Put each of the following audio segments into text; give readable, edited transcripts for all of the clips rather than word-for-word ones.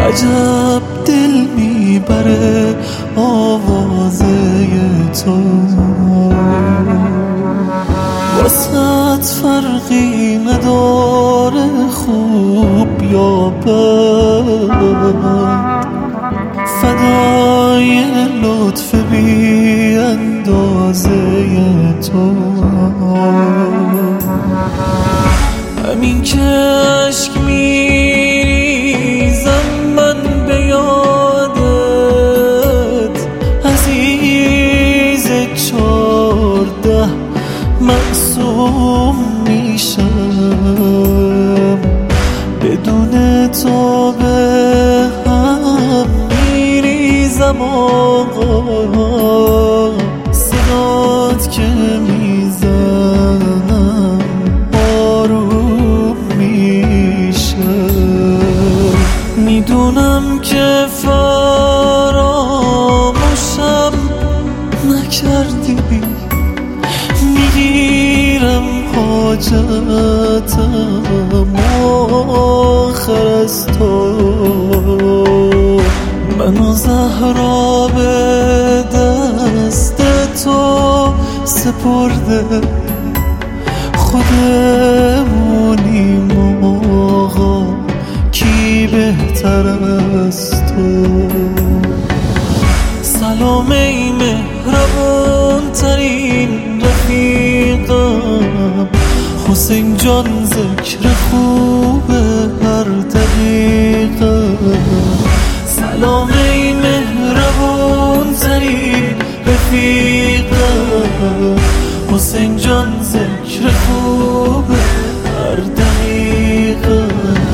عجب دل میبره آوازه تو، واسط فرقی نداره خوب یا بد، فدای لطف بی اندازه تو. همین که عشق میریزم من به یادت، عزیز 14 معصوم میشم، بدون تو به هم میریزم آقا، صدات که میزنم آروم میشه. میدونم که فراموشم نکردی، میگیرم حاجتم آخر از تو، منو زهرا به دست تو سپرده، خودمونیم آقا کی بهتر از تو. سلام ای مهربون ترین رفیقم، حسین جان ذکر خوب هر دقیقه. سلام ای مهربون ترین رفیقم، حسین جان ذکر خوب هر دقیقه.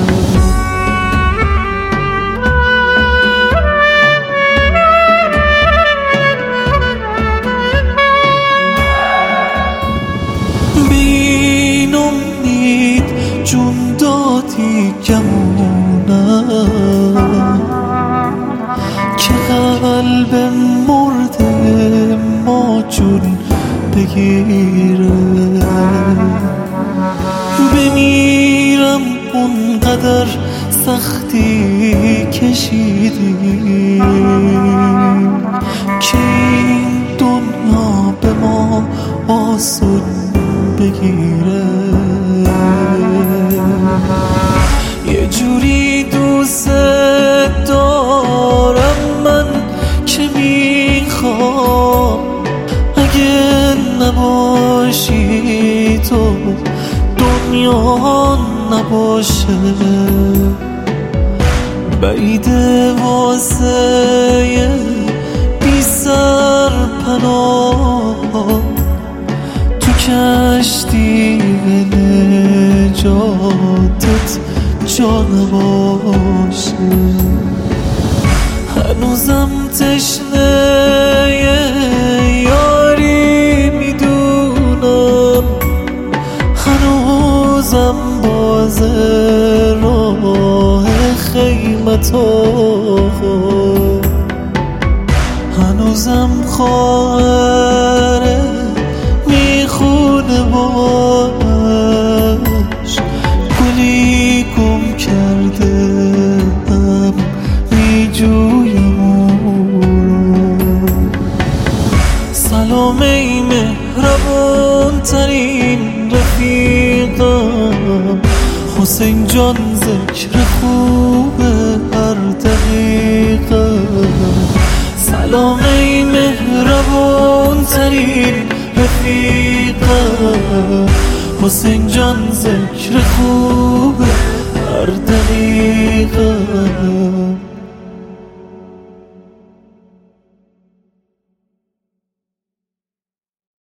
بین امید جون دادی گمونم، که قلب مرده ما جون بگیره. بمیرم اونقدر سختی کشیدیم، که این دنیا به ما آسون بگیره. یه جوری دوست دارم من که میخوام اگه نباشی تو دنیا نباشه. بعیده واسه بی سر پناه تو کشتی نجاتت جا نباشه. هنوزم تشنه یاری میدونم، هنوزم باز راه خیمتو، هنوزم خواهره میخونه باش، گلی گم کرده هم میجویم اون. سلام ای مهربون ترین رفیقم، حسین جان ذکر خوب هر دقیقه. سلام ای مهربون ترین رفیقم، حسین جان ذکر خوب هر دقیقه.